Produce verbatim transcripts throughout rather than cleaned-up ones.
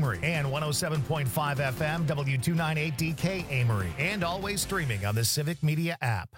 Amory, and one oh seven point five F M W two ninety-eight D K Amory, and always streaming on the Civic Media app.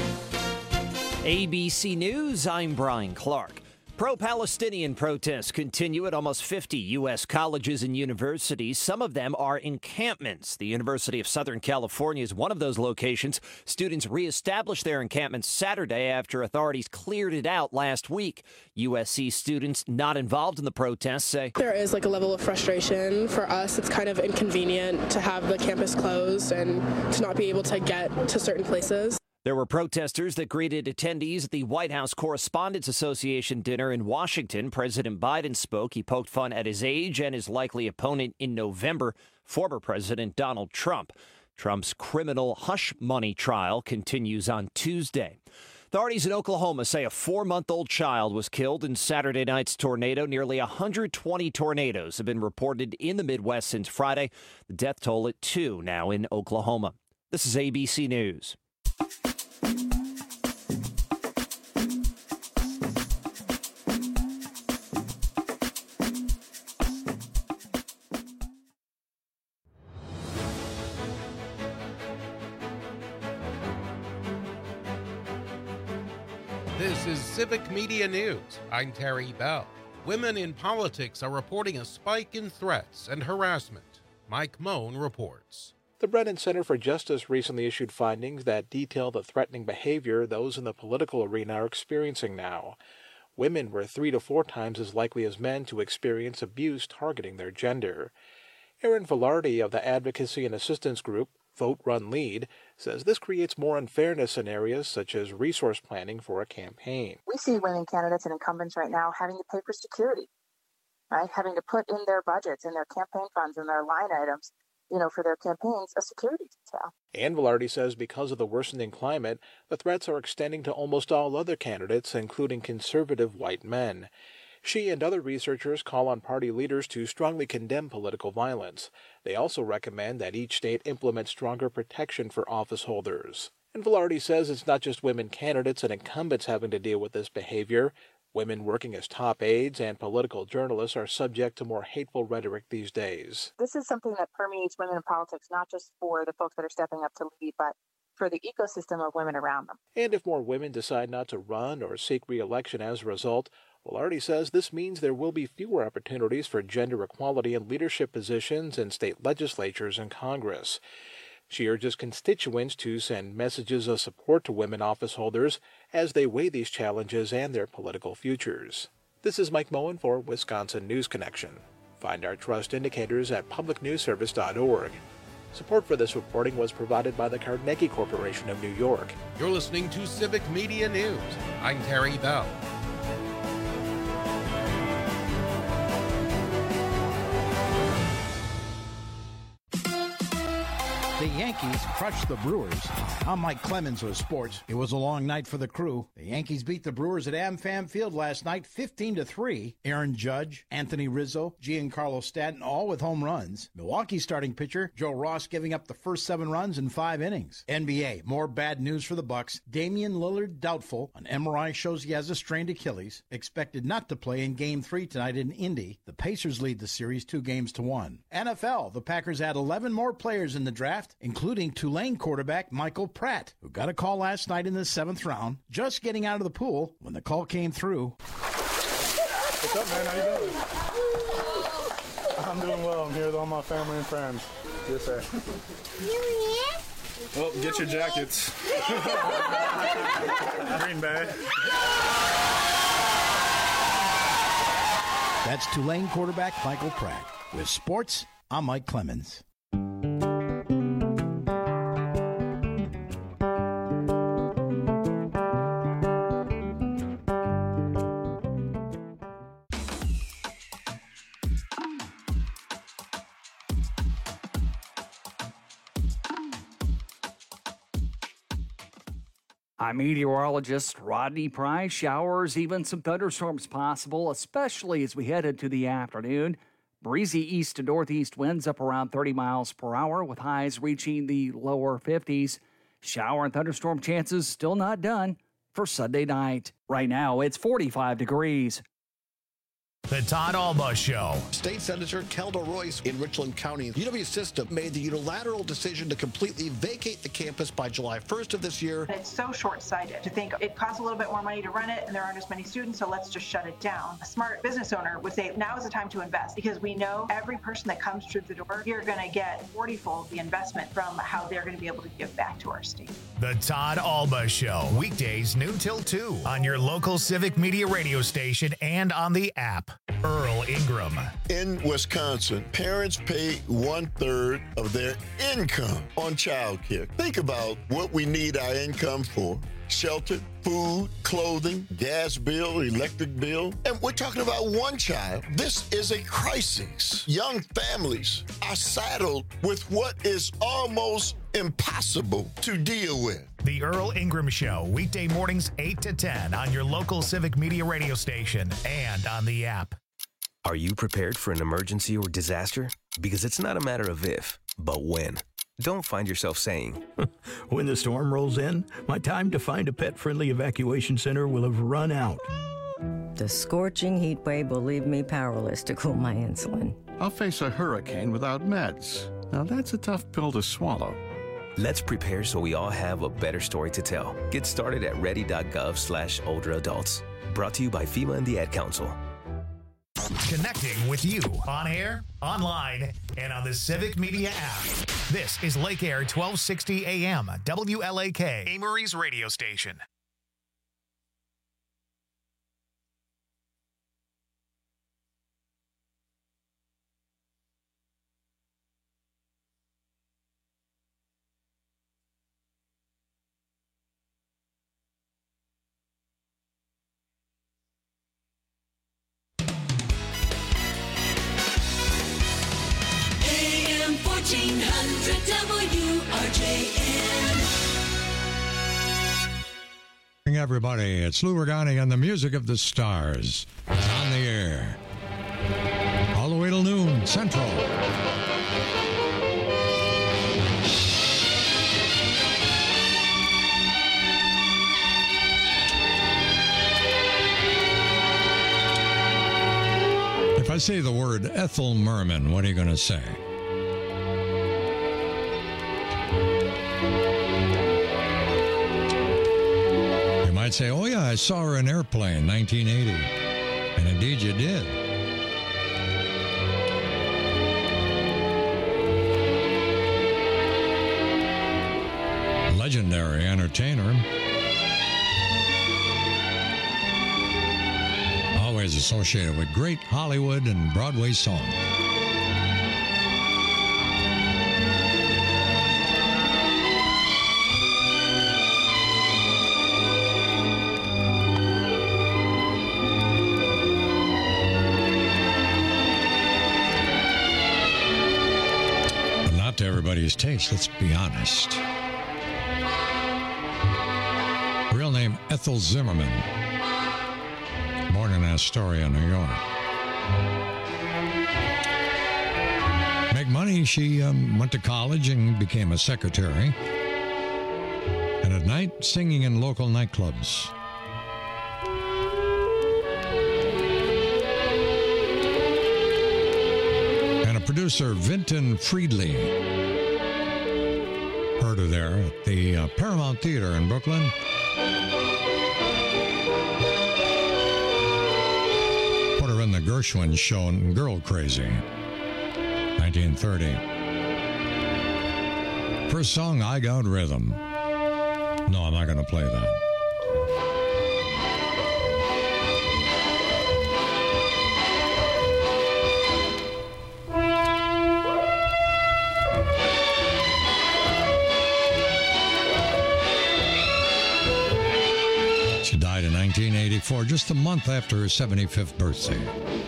A B C News, I'm Brian Clark. Pro-Palestinian protests continue at almost fifty U S colleges and universities. Some of them are encampments. The University of Southern California is one of those locations. Students reestablished their encampments Saturday after authorities cleared it out last week. U S C students not involved in the protests say there is like a level of frustration for us. It's kind of inconvenient to have the campus closed and to not be able to get to certain places. There were protesters that greeted attendees at the White House Correspondents Association dinner in Washington. President Biden spoke. He poked fun at his age and his likely opponent in November, former President Donald Trump. Trump's criminal hush money trial continues on Tuesday. Authorities in Oklahoma say a four-month-old child was killed in Saturday night's tornado. Nearly one hundred twenty tornadoes have been reported in the Midwest since Friday. The death toll at two now in Oklahoma. This is A B C News. This is Civic Media News. I'm Terry Bell. Women in politics are reporting a spike in threats and harassment. Mike Moan reports. The Brennan Center for Justice recently issued findings that detail the threatening behavior those in the political arena are experiencing now. Women were three to four times as likely as men to experience abuse targeting their gender. Erin Velarde of the advocacy and assistance group Vote, Run, Lead says this creates more unfairness in areas such as resource planning for a campaign. We see women candidates and incumbents right now having to pay for security, right? Having to put in their budgets, in their campaign funds, and their line items, you know, for their campaigns, a security detail. And Velarde says because of the worsening climate, the threats are extending to almost all other candidates, including conservative white men. She and other researchers call on party leaders to strongly condemn political violence. They also recommend that each state implement stronger protection for office holders. And Velarde says it's not just women candidates and incumbents having to deal with this behavior. Women working as top aides and political journalists are subject to more hateful rhetoric these days. This is something that permeates women in politics, not just for the folks that are stepping up to lead, but for the ecosystem of women around them. And if more women decide not to run or seek re-election as a result, Velarde says this means there will be fewer opportunities for gender equality in leadership positions in state legislatures and Congress. She urges constituents to send messages of support to women office holders as they weigh these challenges and their political futures. This is Mike Moen for Wisconsin News Connection. Find our trust indicators at public news service dot org. Support for this reporting was provided by the Carnegie Corporation of New York. You're listening to Civic Media News. I'm Terry Bell. The Yankees crushed the Brewers. I'm Mike Clemens with sports. It was a long night for the crew. The Yankees beat the Brewers at AmFam Field last night fifteen to three. Aaron Judge, Anthony Rizzo, Giancarlo Stanton all with home runs. Milwaukee starting pitcher Joe Ross giving up the first seven runs in five innings. N B A, more bad news for the Bucks. Damian Lillard doubtful. An M R I shows he has a strained Achilles. Expected not to play in Game three tonight in Indy. The Pacers lead the series two games to one. N F L, the Packers add eleven more players in the draft, including Tulane quarterback Michael Pratt, who got a call last night in the seventh round, just getting out of the pool when the call came through. What's up, man? How you doing? I'm doing well. I'm here with all my family and friends. Yes, sir. Well, get your jackets. Green Bay. That's Tulane quarterback Michael Pratt. With sports, I'm Mike Clemens. I'm meteorologist Rodney Price. Showers, even some thunderstorms possible, especially as we head into the afternoon. Breezy east to northeast winds up around thirty miles per hour with highs reaching the lower fifties. Shower and thunderstorm chances still not done for Sunday night. Right now, it's forty-five degrees. The Todd Alba Show. State Senator Kelda Royce in Richland County. U W System made the unilateral decision to completely vacate the campus by July first of this year. It's so short-sighted to think it costs a little bit more money to run it and there aren't as many students, so let's just shut it down. A smart business owner would say now is the time to invest because we know every person that comes through the door, you're going to get forty-fold the investment from how they're going to be able to give back to our state. The Todd Alba Show. Weekdays noon till two on your local Civic Media radio station and on the app. Earl Ingram. In Wisconsin, parents pay one-third of their income on child care. Think about what we need our income for. Shelter, food, clothing, gas bill, electric bill. And we're talking about one child. This is a crisis. Young families are saddled with what is almost impossible to deal with. The Earl Ingram Show, weekday mornings eight to ten on your local Civic Media radio station and on the app. Are you prepared for an emergency or disaster? Because it's not a matter of if, but when. Don't find yourself saying, when the storm rolls in, my time to find a pet-friendly evacuation center will have run out. The scorching heat wave will leave me powerless to cool my insulin. I'll face a hurricane without meds. Now that's a tough pill to swallow. Let's prepare so we all have a better story to tell. Get started at ready.gov slash older adults. Brought to you by FEMA and the Ad Council. Connecting with you on air, online, and on the Civic Media app. This is Lake Air twelve sixty A M, W L A K, Amory's radio station. fourteen hundred W R J N. Everybody, it's Lou Regani and the Music of the Stars. It's on the air. All the way till noon, Central. If I say the word Ethel Merman, what are you going to say? I'd say, oh yeah, I saw her in Airplane, nineteen eighty. And indeed you did. Legendary entertainer. Always associated with great Hollywood and Broadway songs. To everybody's taste, let's be honest. Real name Ethel Zimmerman, born in Astoria, New York. Make money, she um, went to college and became a secretary. And at night, singing in local nightclubs. Producer Vinton Friedley. Heard her there at the uh, Paramount Theater in Brooklyn. Put her in the Gershwin show in Girl Crazy, nineteen thirty. First song, I Got Rhythm. No, I'm not going to play that. nineteen eighty-four, just a month after her seventy-fifth birthday.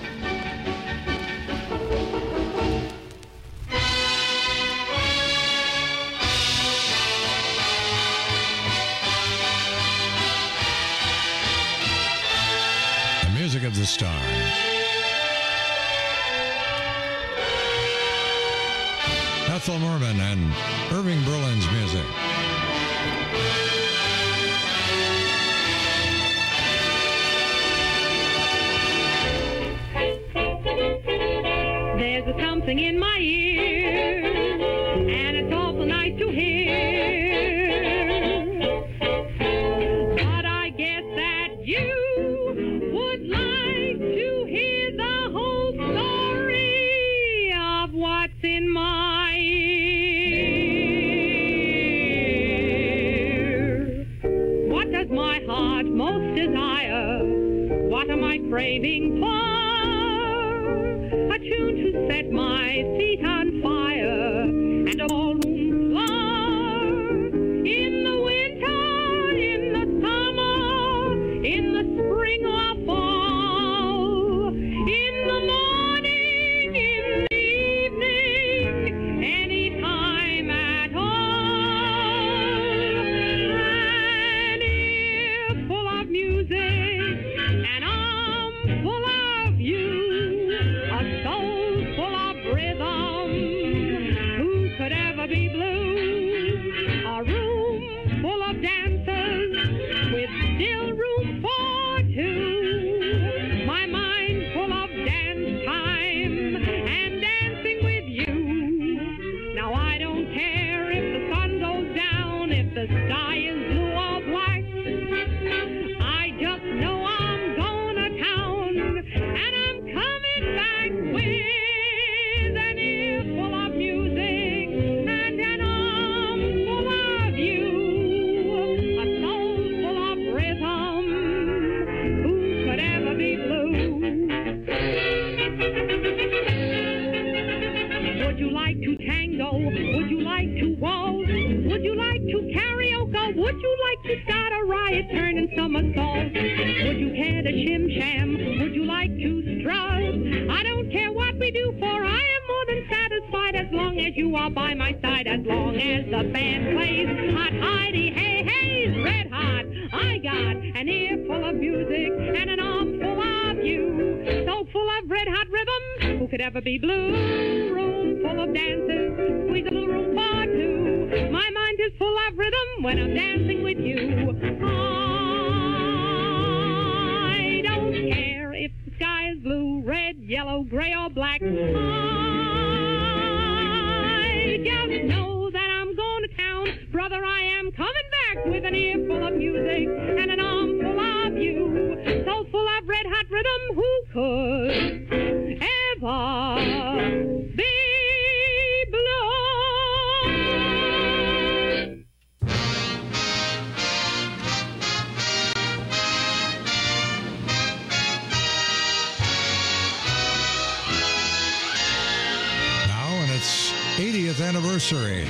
The Music of the Stars. Ethel Merman and Irving Berlin's music. dancing in my ear, and it's awful nice to hear. But I guess that you would like to hear the whole story of what's in my ear. What does my heart most desire? What am I craving for? A tune to set my feet on fire and a ballroom floor. In the winter, in the summer, in the spring or fall, in the morning, in the evening, any time at all. An ear full of music, an arm full of you, a soul full of rhythm. Who could ever be blue? A room full of dancers with still room for two. My mind full of dance time and dancing with you. Now I don't care if the sun goes down, if the sky is blue or black. I just know I'm going to town and I'm coming back with an ear full of music and an arm full of you, a soul full of rhythm. Who could ever be blue? Would you like to tango? Would you like to waltz? Would you like to karaoke? Would you like to start a riot, turning somersaults? Would you care to shim sham? Would you like to strut? I don't care what we do, for I am more than satisfied as long as you are by my side, as long as the band plays hot Heidi, hey, hey's red hot. I got an ear full of music and an arm full of you, so full of red hot rhythm. Who could ever be blue? Room full of dancers, squeeze a little room for two. My mind is full of rhythm when I'm dancing with you. I don't care if the sky is blue, red, yellow, gray, or black. I just know that I'm going to town. Brother, I am coming back with an ear full of music and an arm full of you, so full of red hot rhythm. Who could ever be blue? Now in its eightieth anniversary.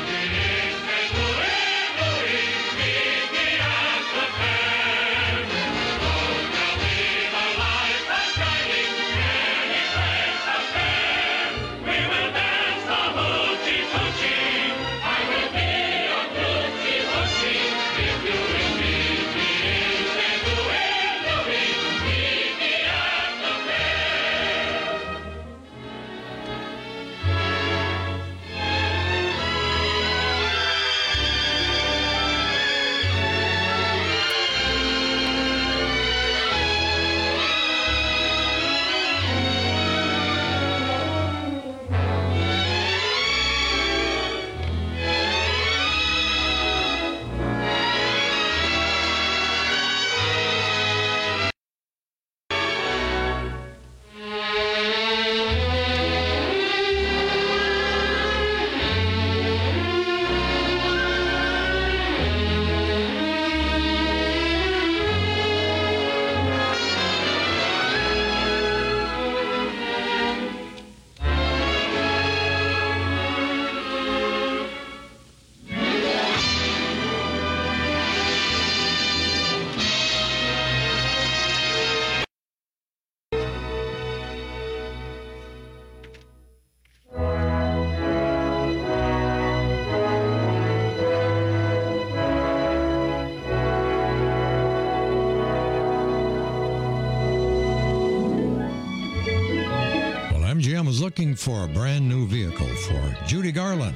M G M is looking for a brand new vehicle for Judy Garland.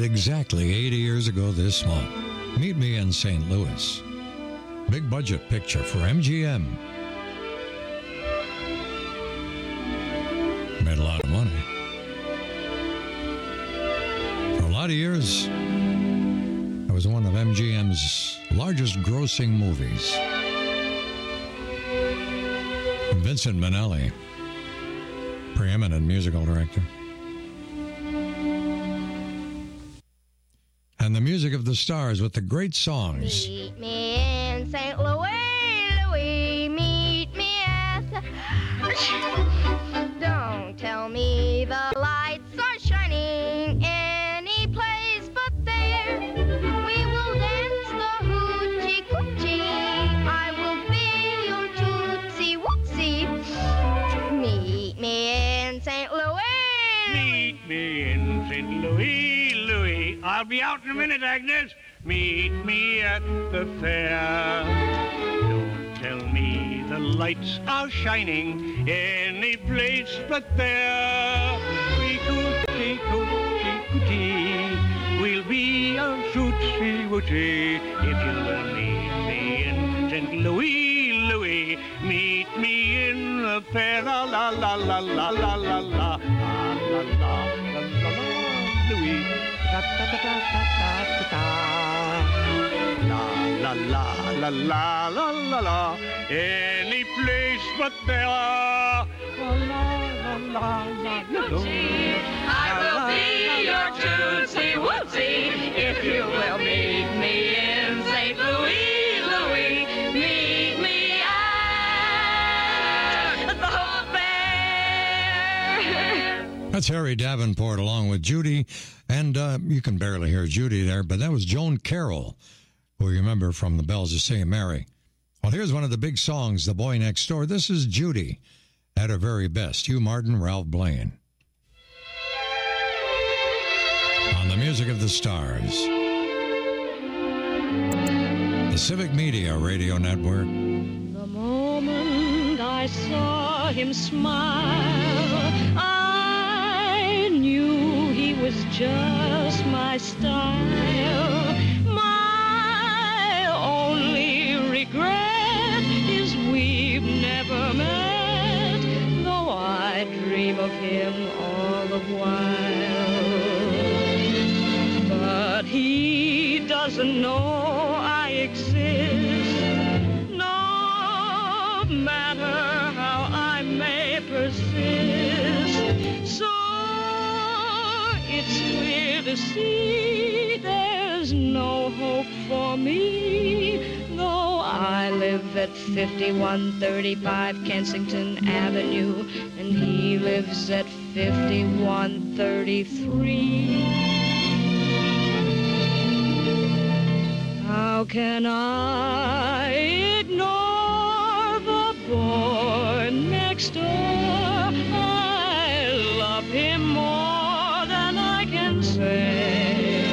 exactly eighty years ago this month. Meet Me in Saint Louis. Big budget picture for M G M. Made a lot of money. For a lot of years, it was one of M G M's largest grossing movies. Vincent Minnelli, preeminent musical director. And the music of the stars with the great songs. Meet me in Saint Louis, Louis, meet me at the... Don't tell me the lights are shining any place but there. We will dance the hoochie coochie. I will be your tootsie wootsie. Meet me in Saint Louis. Meet me in Saint Louis, Louis. I'll be out in a minute, Agnes. Meet me at the fair. Don't tell me the lights are shining any place but there. We coochie, coochie, coochie. We'll be a tootsie wootsie if you will meet me in Saint Louis, Louis. Meet me in the fair. La la la la la la la la la la la la la Louis. Da da da da da da da. La la la la la la la la. Any place but there. La la la la la. I will be your tootsie wootsie if you will meet me in Saint Louis, Louis. Meet me at the fair. That's Harry Davenport along with Judy. And uh, you can barely hear Judy there, but that was Joan Carroll, who you remember from The Bells of Saint Mary. Well, here's one of the big songs, The Boy Next Door. This is Judy at her very best. Hugh Martin, Ralph Blaine. On the music of the stars. The Civic Media Radio Network. The moment I saw him smile, I knew he was just my style. My only regret is we've never met, though I dream of him all the while. But he doesn't know I exist, no matter how I may persist. So it's clear to see there's no hope for me, though I live at fifty-one thirty-five Kensington Avenue, and he lives at fifty-one thirty-three. How can I ignore the boy next door? I love him more than I can say.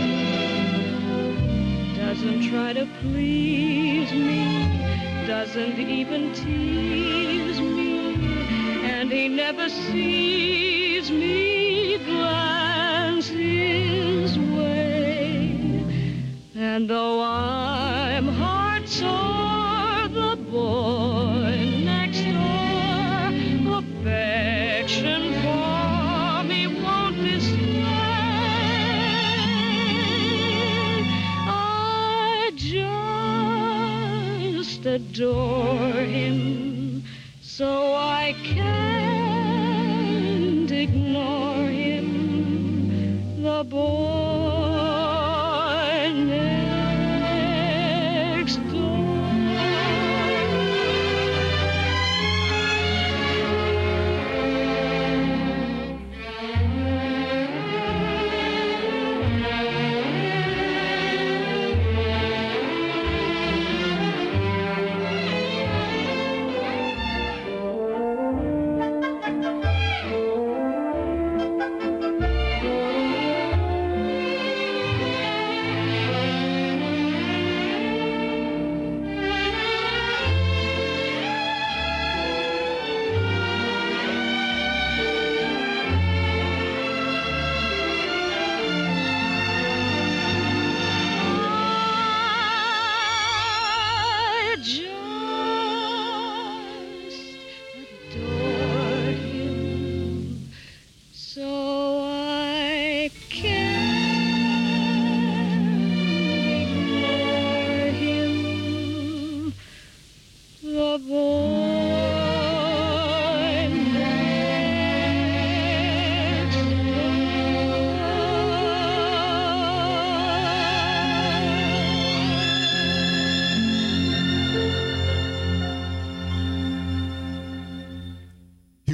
Doesn't try to please me, doesn't even tease me, and he never sees me glance his way. And though I'm heart sore, the boy next door, affection for me won't display. I just adore him, so I can't ignore him, the boy.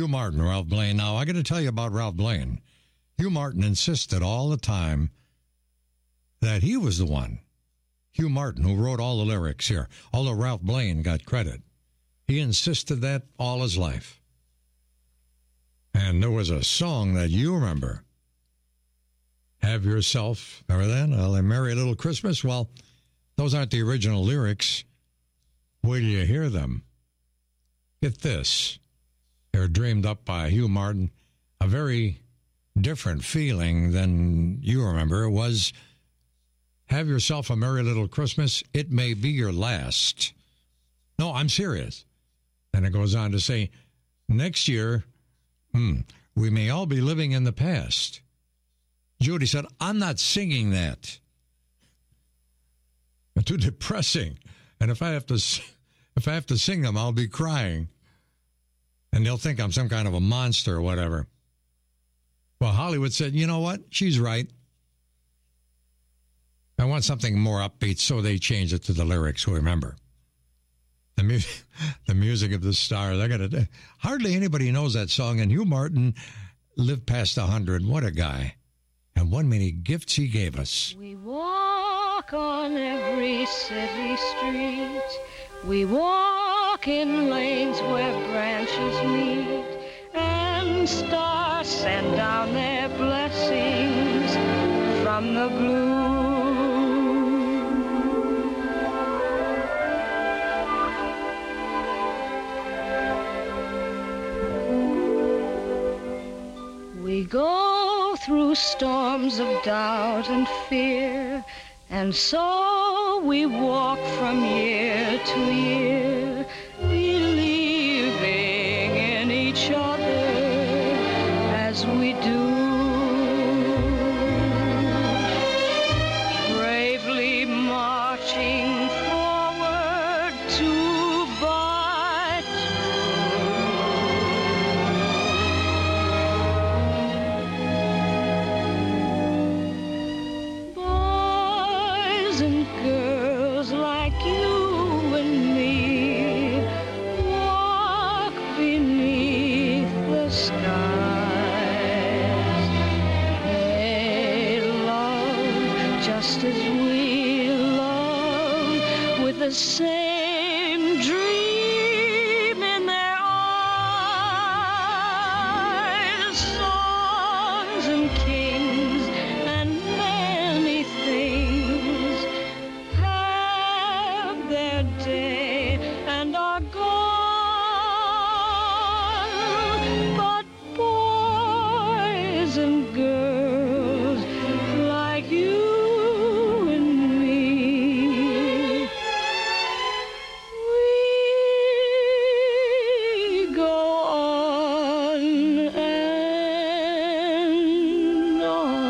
Martin, Ralph Blaine. Now, I got to tell you about Ralph Blaine. Hugh Martin insisted all the time that he was the one, Hugh Martin, who wrote all the lyrics here, although Ralph Blaine got credit. He insisted that all his life. And there was a song that you remember, Have Yourself, remember that? A Merry Little Christmas? Well, those aren't the original lyrics. Wait till you hear them. Get this. They're dreamed up by Hugh Martin. A very different feeling than you remember. It was, have yourself a merry little Christmas. It may be your last. No, I'm serious. And it goes on to say, next year, hmm, we may all be living in the past. Judy said, I'm not singing that. It's too depressing. And if I have to, if I have to sing them, I'll be crying. And they'll think I'm some kind of a monster or whatever. Well, Hollywood said, you know what? She's right. I want something more upbeat, so they changed it to the lyrics, remember. The, mu- the music of the stars. I gotta, hardly anybody knows that song, and Hugh Martin lived past one hundred. What a guy. And what many gifts he gave us. We walk on every city street. We walk in lanes where branches meet, and stars send down their blessings from the blue. We go through storms of doubt and fear, and so we walk from year to year, believing in each other as we do. Bravely marching forward two by two. Boys and girls like you and me walk beneath the skies. They love just as we love, with the same dream in their eyes. Songs and kings and many things have their day and are gone, but boys and girls like you and me, we go on and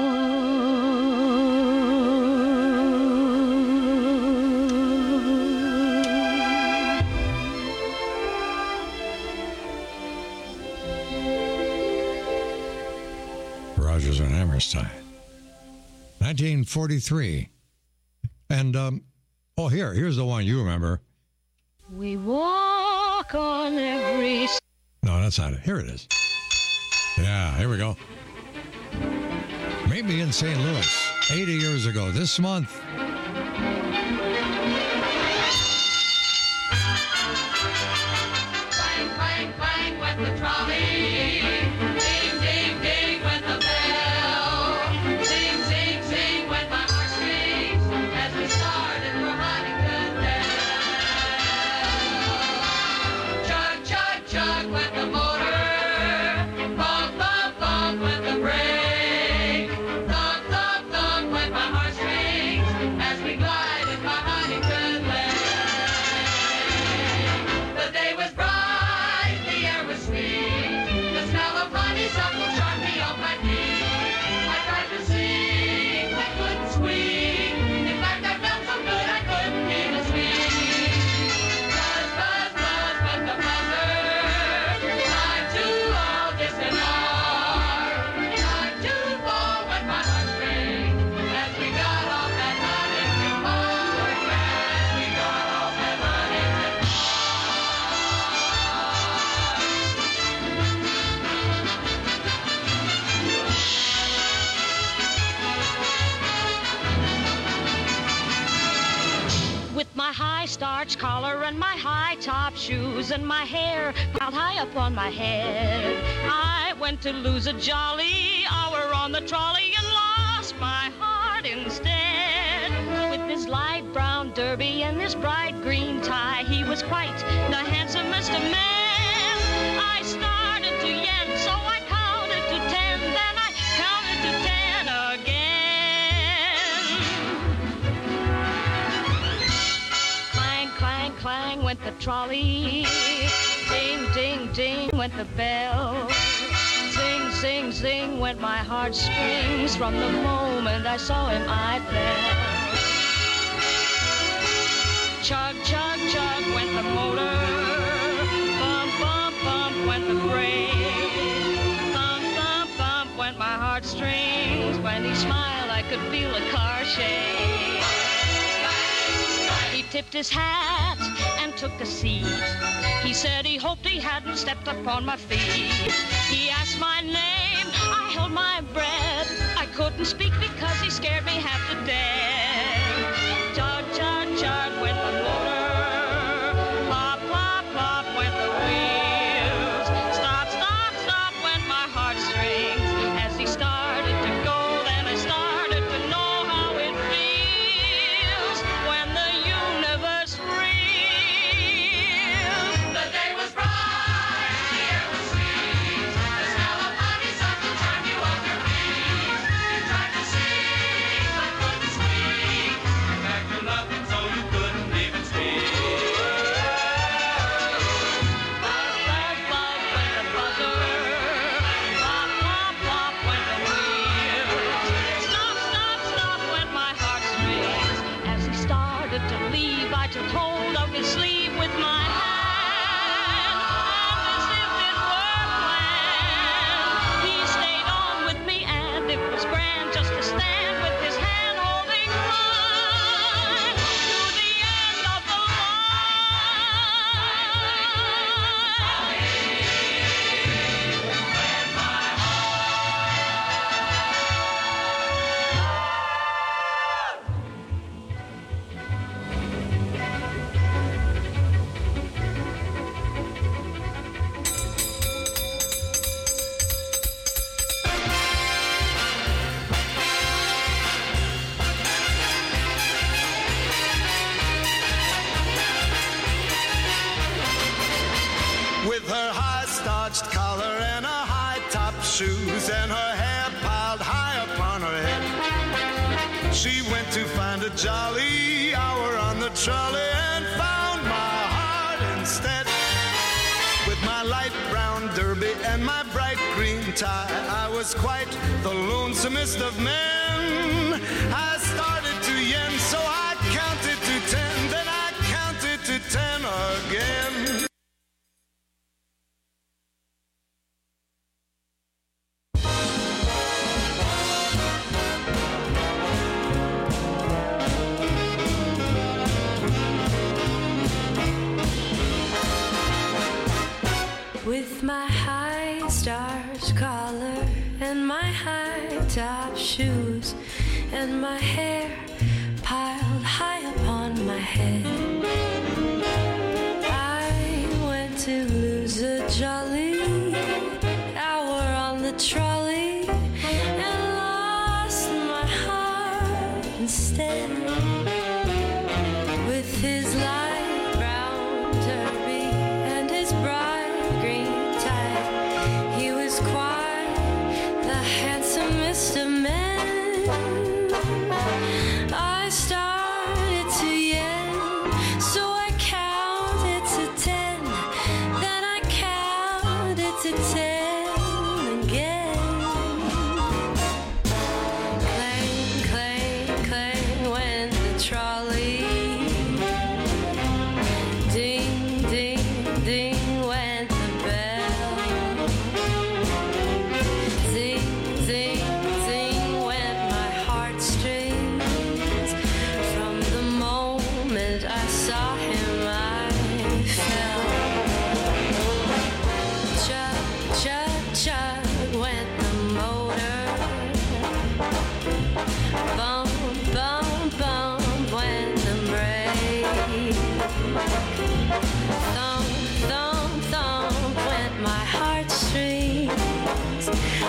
Rodgers and Hammerstein. nineteen forty-three. And, um, oh, here, here's the one you remember. we walk on every No, that's not it. Here it is. Yeah, here we go. Maybe in Saint Louis, eighty years ago, this month. Clang, clang, clang went the trolley. Ding, ding, ding went the bell. Sing, sing, sing went my heartstrings as we started for Huntington Dell. Chug, chug, chug went the motor. Bump, bump, bump went the brake. Thump, thump, thump went my heartstrings as we glided by Huntington Lane. The day was bright, the air was sweet. high starch collar and my high top shoes and my hair piled high up on my head. I went to lose a jolly hour on the trolley and lost my heart instead. With his light brown derby and his bright green tie, he was quite the handsomest of men. I started to yen, so I counted to ten, then I counted to ten again. Clang, clang, clang went the trolley. Ding, ding, ding went the bell. Zing, zing, zing went my heartstrings. From the moment I saw him, I fell. Chug, chug, chug went the motor. Bump, bump, bump went the brake. Thump, thump, thump went my heartstrings. When he smiled, I could feel a car shake. He tipped his hat and took a seat. He said he hoped he hadn't stepped upon my feet. He asked my name, I held my breath. I couldn't speak because he scared me half to death. Chug, chug, chug went the motor. Plop, plop, plop went the wheels. Stop, stop, stop went my heartstrings. As he started to go, then I started to know how it feels when the universe reels. The day was bright, the air was sweet. The smell of honeysuckle charmed you off your feet. You tried to sing, but couldn't speak. In fact, you loved him so you couldn't even speak. Buzz, buzz, buzz went the buzzer. Plop, plop, plop went the wheels. Stop, stop, stop went my heartstrings. As he started to leave, I took hold of his sleeve with my hand. And as if it were planned, he stayed on with me, and it was grand just to stand with his hand holding mine to the end of the With her high-starched collar and her high-top shoes and her hair piled high upon her head, she went to find a jolly hour on the trolley and found my heart instead. With my light brown derby and my bright green tie, I was quite the lonesomest of men. I started to yen, so I counted to ten, then I counted to ten again. With my high starched collar and my high top shoes and my hair piled high upon my head, I went to lose a jolly hour on the trolley and lost my heart instead. With his light brown derby and his bright green tie, he was quite the handsomest of men. I started to yen, so I counted to ten, then I counted to ten again.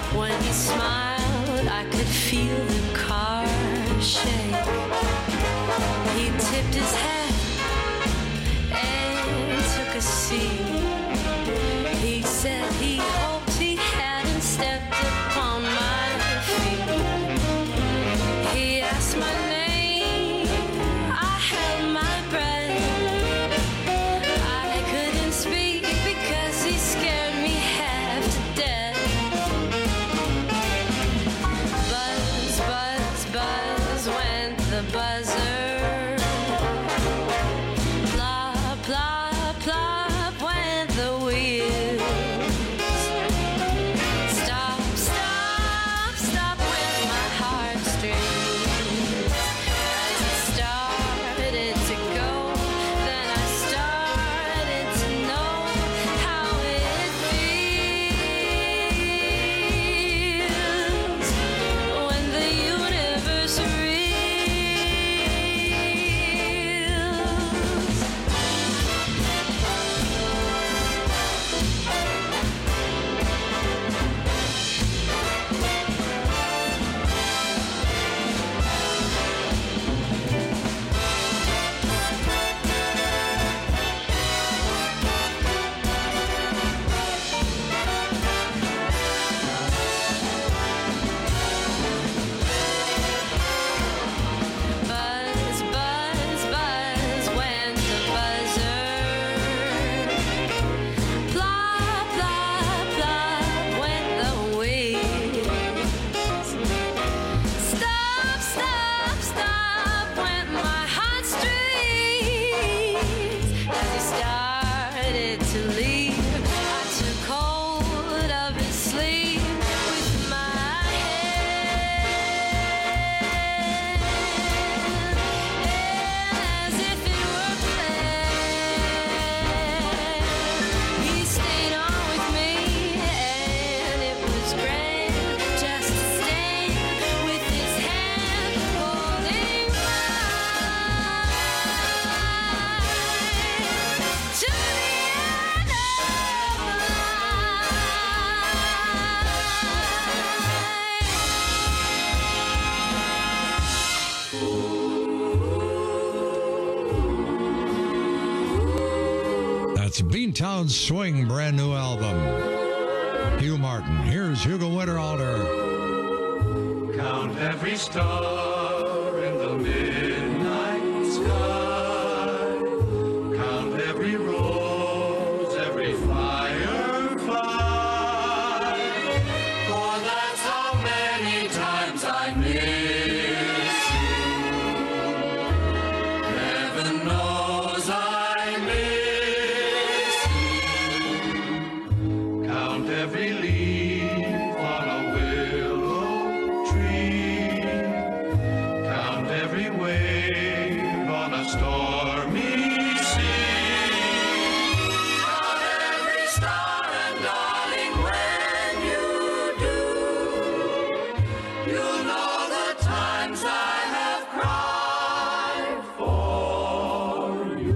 When he smiled, I could feel the car shake. He tipped his hat and took a seat. He said he hoped he hadn't stepped upon my feet. He asked my name, I held my breath. I couldn't speak because he scared me half to death. Buzz, buzz, buzz went the buzzer. Plop, plop, plop went the wheels. Stop, stop, stop went my heartstrings. As it started to go, then I started to know how it feels when the universe reels. Buzz, buzz, buzz went the buzzer. Plop, plop, plop went the wheels. Stop, stop, stop went my heartstrings. As he started to leave, I took hold of his sleeve with my hand, as if it were planned. He stayed on with me, and it was grand just to stand with his hand holding mine to the end of That's Beantown Swing, brand new album. Hugh Martin. Here's Hugo Winterhalter. Count every star in the midnight sky. Count every rose, every firefly. For that's how many times I miss you. Heaven knows I miss you. Count every leaf on a willow tree. Count every wave on a stormy sea. Count every star, and darling, when you do, you'll know the times I have cried for you.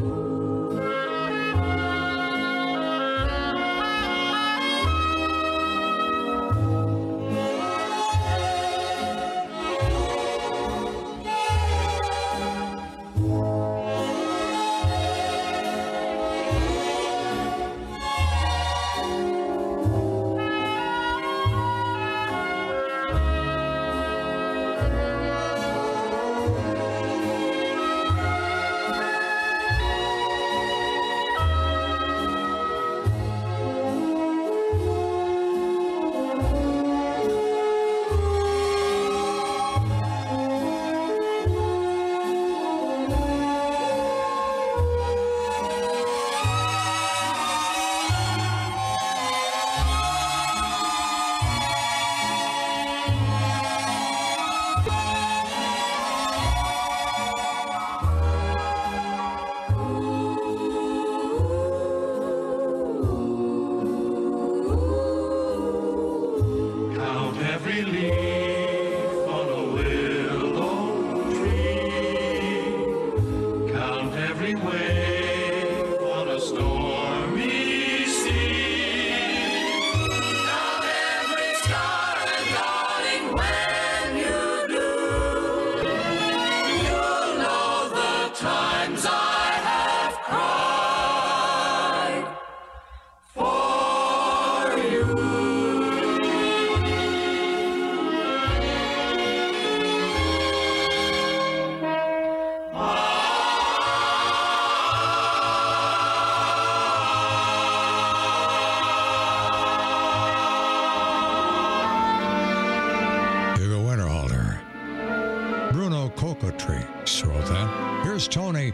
Cocoa Trees wrote that. Here's Tony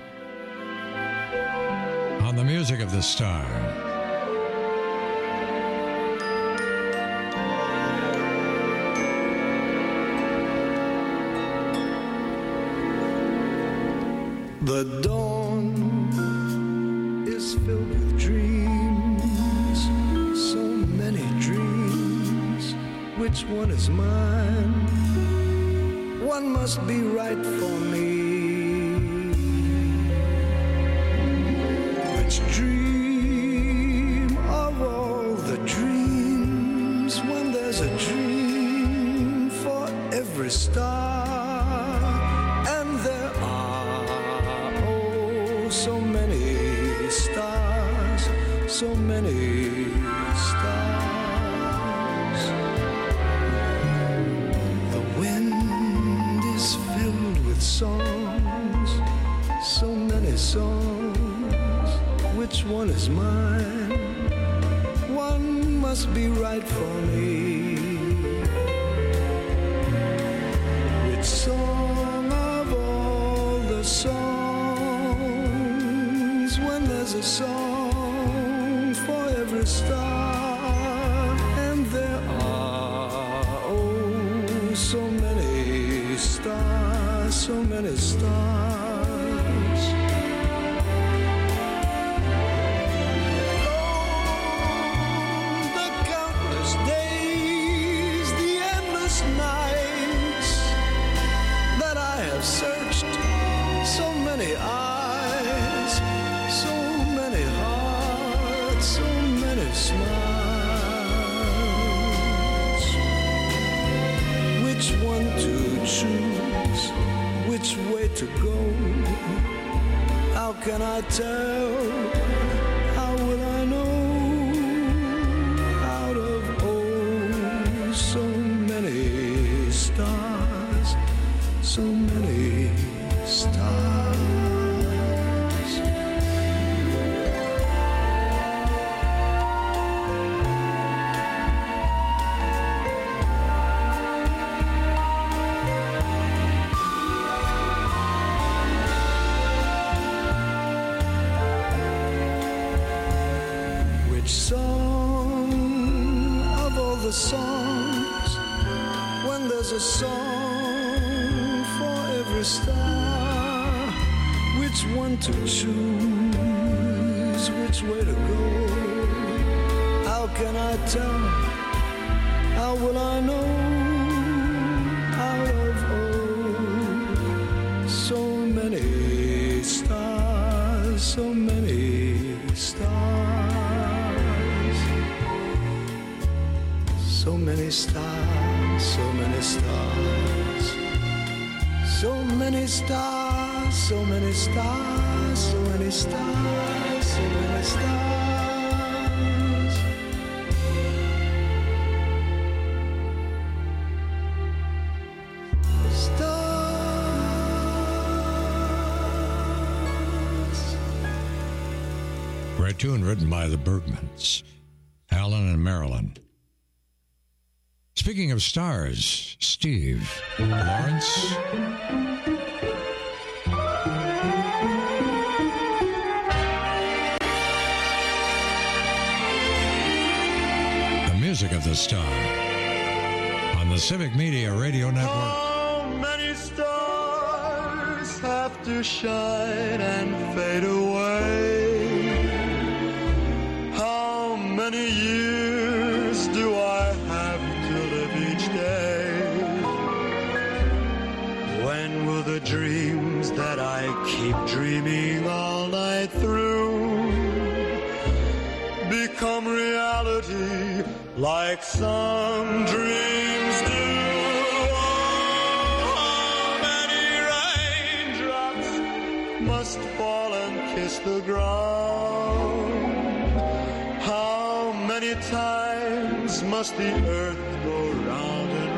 on the music of the star. The dawn is filled with dreams, so many dreams. Which one is mine? One must be right for me. Which dream of all the dreams, when there's a dream for every star? And there are so many stars, so many stars. The wind is filled with songs, so many songs. Which one is mine? One must be right for me. Which song of all the songs, when there's a song for every star? And there are, oh, so many stars, so many stars. Oh, the countless days, the endless nights that I have searched, so many eyes, so many hearts, so many smiles. Which one to choose, which way to go? How can I tell? How will I know? Out of oh, so many stars, so many stars. Which song of all the songs, when there's a song for every star? Which one to choose, which way to go? How can I tell? How will I know? Out of oh, so many stars, so many stars. So many stars, so many stars. So many stars, so many stars, so many stars, so many stars. Stars. Great tune written by the Bergmans, Alan and Marilyn. Speaking of stars, Steve Lawrence. The music of the star on the Civic Media Radio Network. How many stars have to shine and fade away? How many years do I have to live each day? When will the dreams that I keep dreaming all night through become reality like some dreams do? Oh, how many raindrops must fall and kiss the ground? How many times must the earth go round and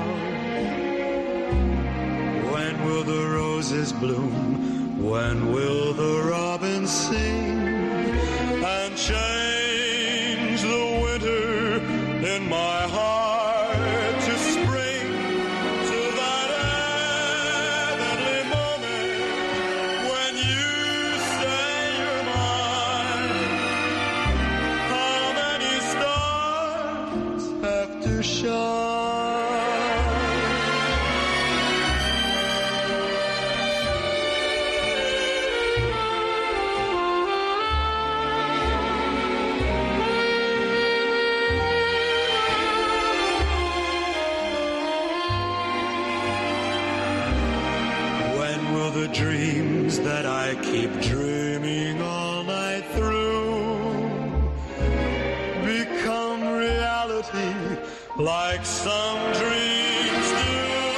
round? When will the roses bloom? When will the robins sing and change the winter in my heart to spring, to that air that lives When will the dreams that I keep dreaming all night through become reality like some dreams do?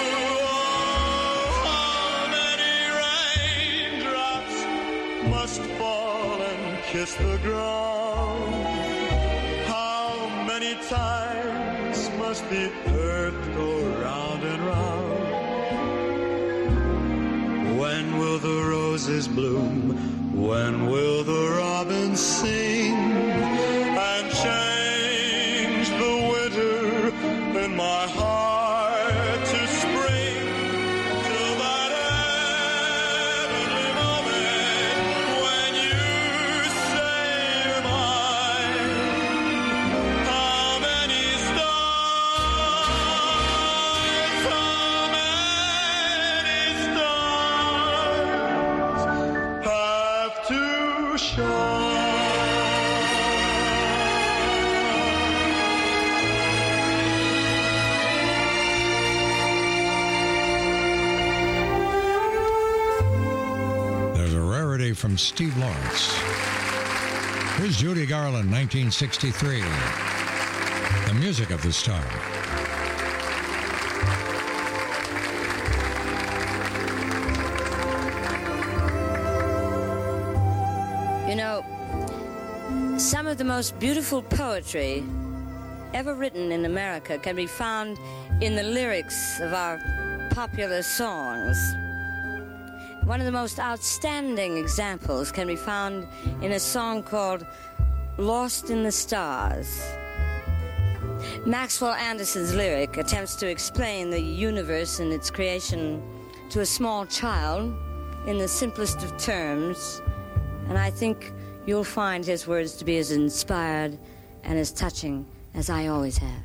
Oh, how many raindrops must fall and kiss the ground? How many times must the earth go round and round? When will the roses bloom? When will the robins sing and change the winter in my heart to spring? Till that heavenly moment when you say you're mine. How many stars, how many stars have to shine? There's a rarity from Steve Lawrence. Here's Judy Garland, nineteen sixty-three. The music of the star. You know, some of the most beautiful poetry ever written in America can be found in the lyrics of our popular songs. One of the most outstanding examples can be found in a song called Lost in the Stars. Maxwell Anderson's lyric attempts to explain the universe and its creation to a small child in the simplest of terms, and I think you'll find his words to be as inspired and as touching as I always have.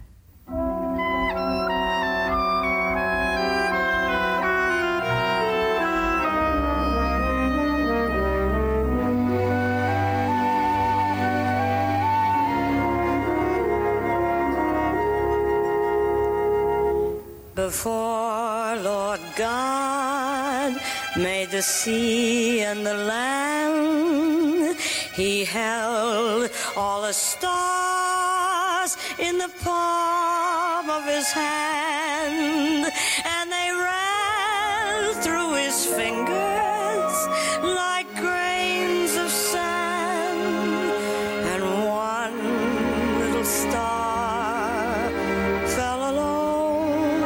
Before Lord God made the sea and the land, he held all the stars in the palm of his hand, and they ran through his fingers like grains of sand, and one little star fell alone.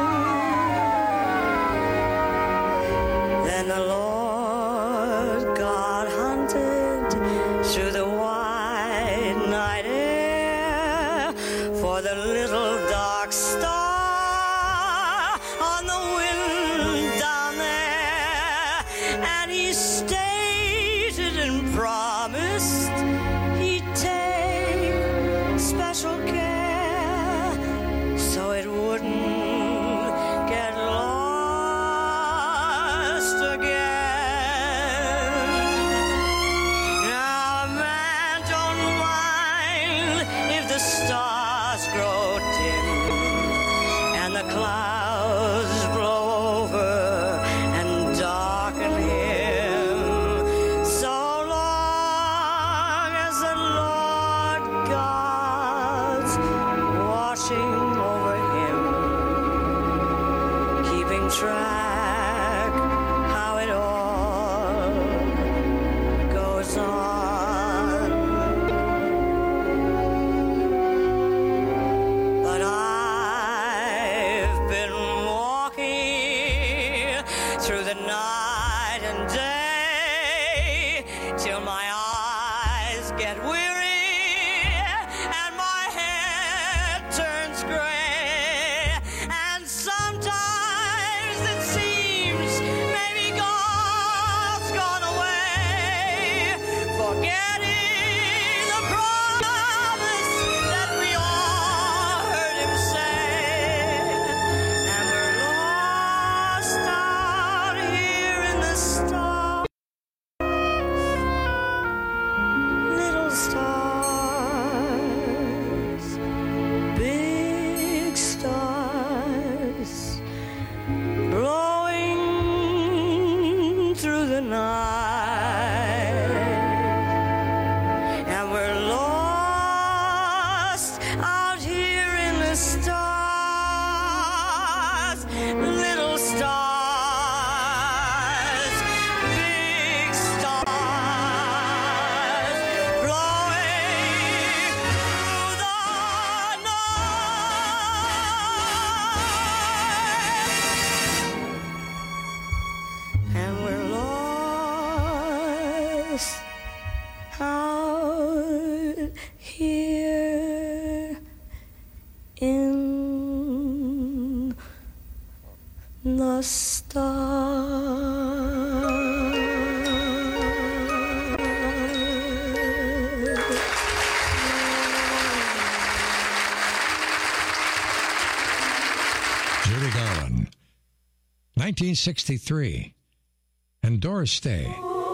Then the Lord God hunted through the wide night air for the little dark star on the wind down there, and he stated and promised he'd take special care so it wouldn't get lost again. Now a man don't mind if the stars grow dim and the clouds blow over and darken him, so long as the Lord God's watching over him, keeping track how it all goes on. But I've been walking through the night and day till my eyes get weary and my head turns gray, and sometimes it seems maybe God's gone away, forgetting the promise that we all heard him say. a star. Judy Garland, nineteen sixty-three, and Doris Day.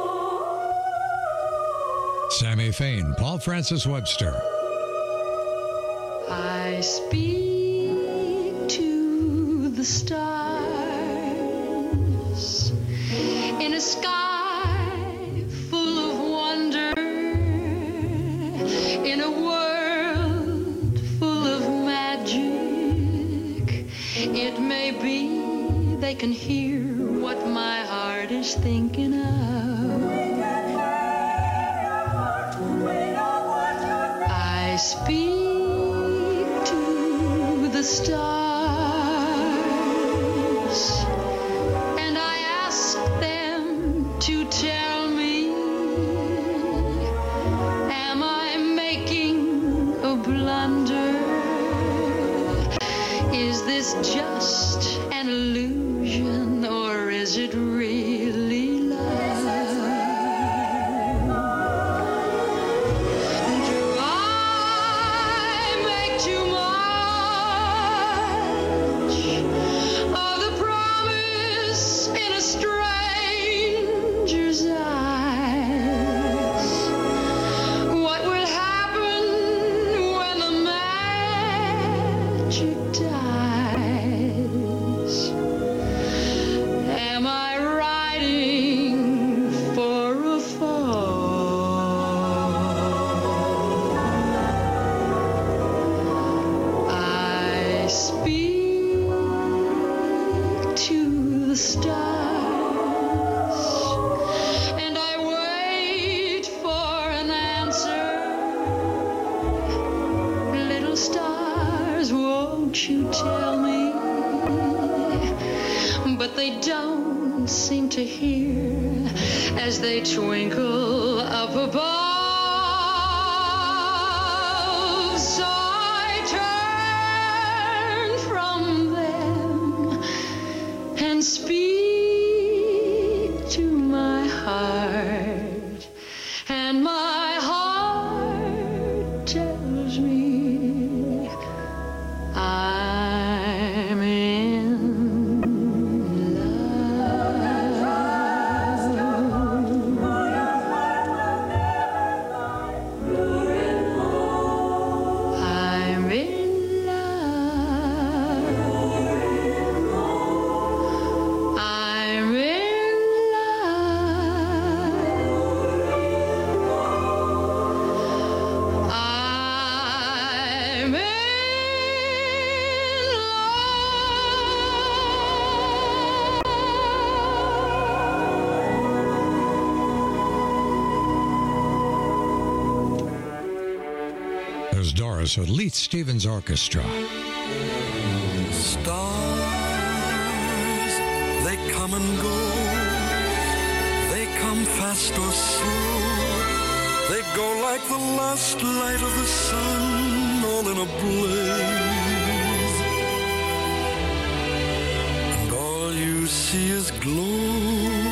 Sammy Fain, Paul Francis Webster. I speak to the stars in a sky full of wonder, in a world full of magic. It may be they can hear what my heart is thinking of. I speak to the stars, and I ask them to tell me, am I making a blunder? Is this just an illusion, or is it really love? Do I make too much of the promise in a stranger's eyes? What will happen when the magic dies? Am I riding for a fall? I speak to the stars, and I wait for an answer. Little stars, won't you tell me? But they don't seem to hear as they twinkle up above. So I turn from them and speak to my heart, and my heart tells me I'm in love. I'm in love. I'm in love. I'm in There's Doris with Leith Stevens Orchestra. Stars, they come and go. They come fast or slow. They go like the last light of the sun, all in a blaze. And all you see is glory.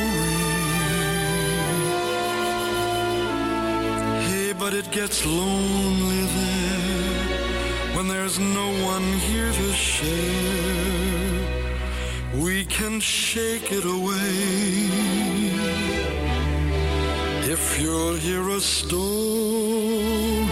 Hey, but it gets lonely there when there's no one here to share. We can shake it away if you'll hear a story.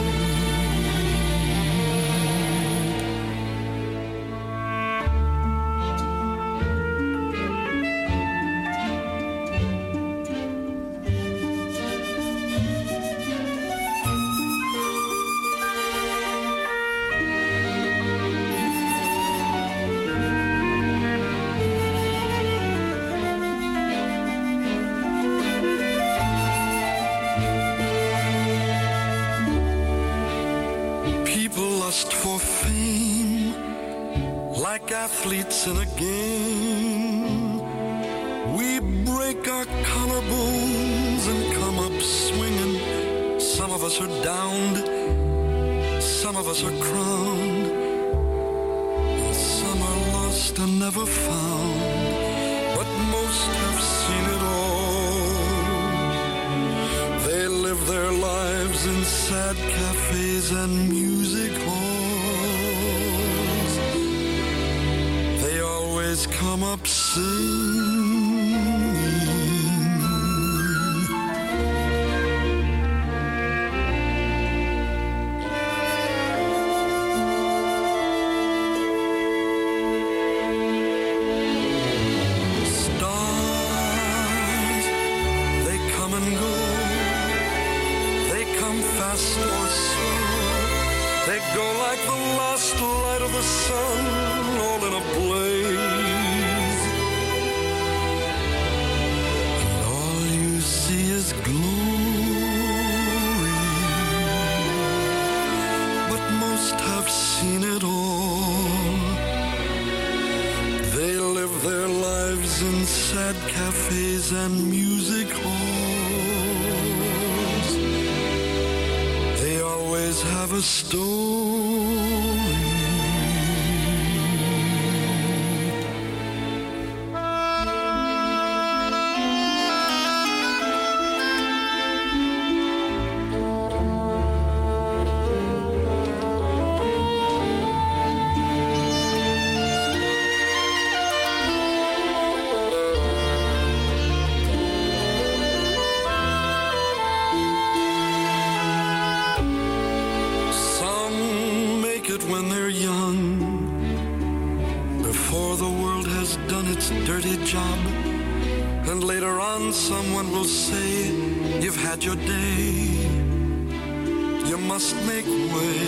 Lust for fame, like athletes in a game. We break our collarbones and come up swinging. Some of us are downed, some of us are crowned, and some are lost and never found. sad cafes and music halls. They always come up singing. Stars, they come and go. They come fast or slow. They go like the last light of the sun, all in a blaze. And all you see is glory. But most have seen it all. They live their lives in sad cafes and music halls. They always have a story. Some make it when they're young, before the world has done its dirty job. And later on someone will say, you've had your day, you must make way.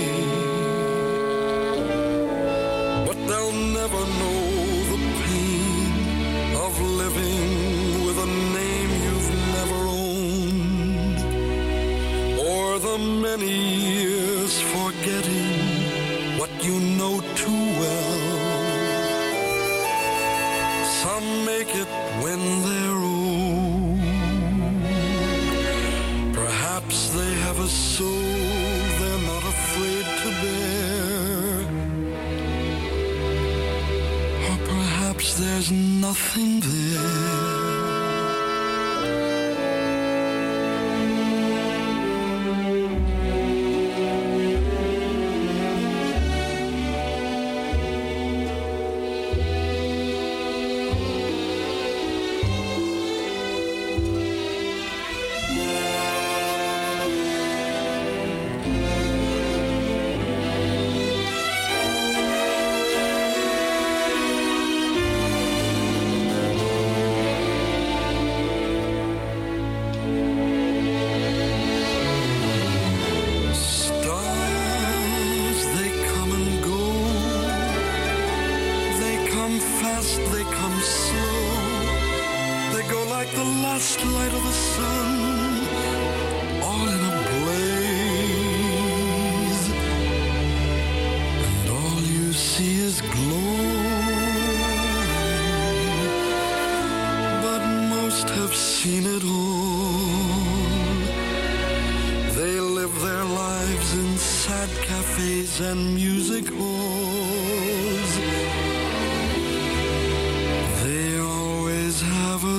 But they'll never know the pain of living with a name you've never owned, or the many years forgetting what you know too well. Some make it when they're old. Perhaps they have a soul they're not afraid to bear. Or perhaps there's nothing there. Stars, they come and go. They come fast, they come slow. They go like the last light of the sun, all in a blaze. And all you see is glory. But most have seen it all. They live their lives in sad cafes and music halls. They always have a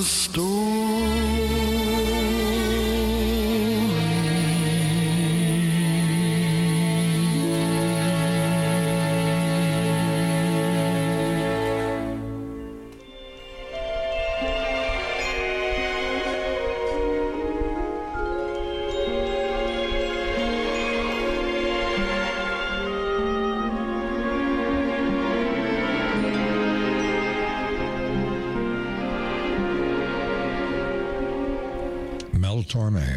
Mel Torme.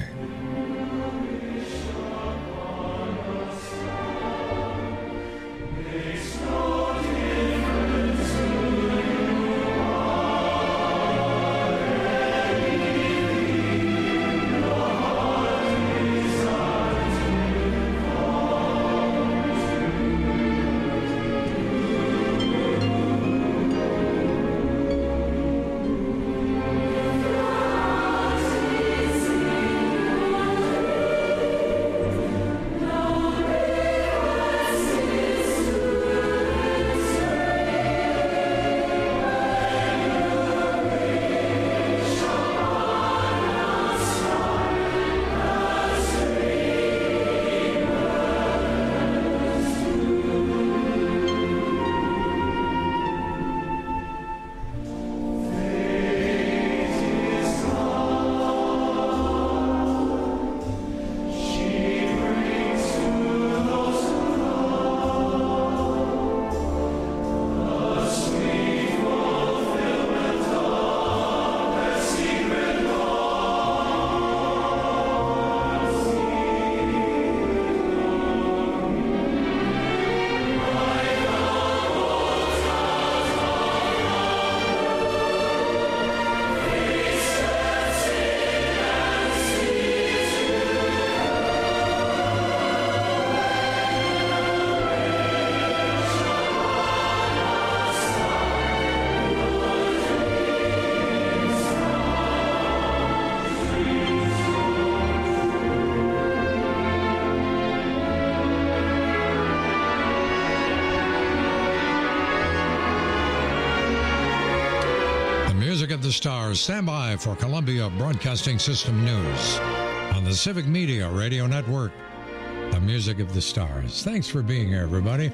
of the Stars. Stand by for Columbia Broadcasting System news on the Civic Media Radio Network. The music of the stars. Thanks for being here, everybody.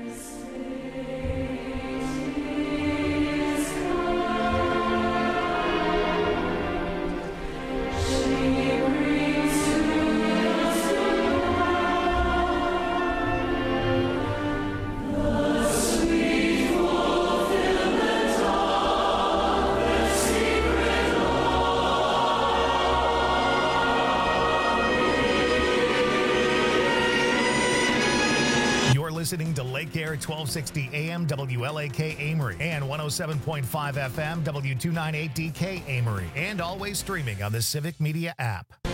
Listening to Lake Air twelve sixty A M W L A K Amory and one oh seven point five F M W two ninety-eight D K Amory, and always streaming on the Civic Media app.